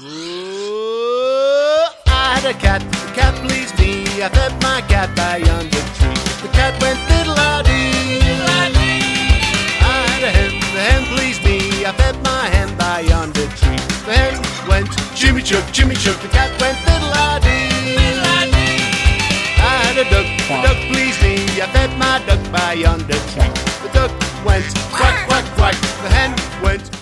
Ooh, I had a cat, the cat pleased me. I fed my cat by yonder tree. The cat went fiddle-a-dee. I had a hen, the hen pleased me. I fed my hen by yonder tree. The hen went chimmy-chuck, chimmy-chuck. The cat went fiddle-a-dee. I had a duck, the duck pleased me. I fed my duck by yonder tree. The duck went quack, quack, quack. The hen went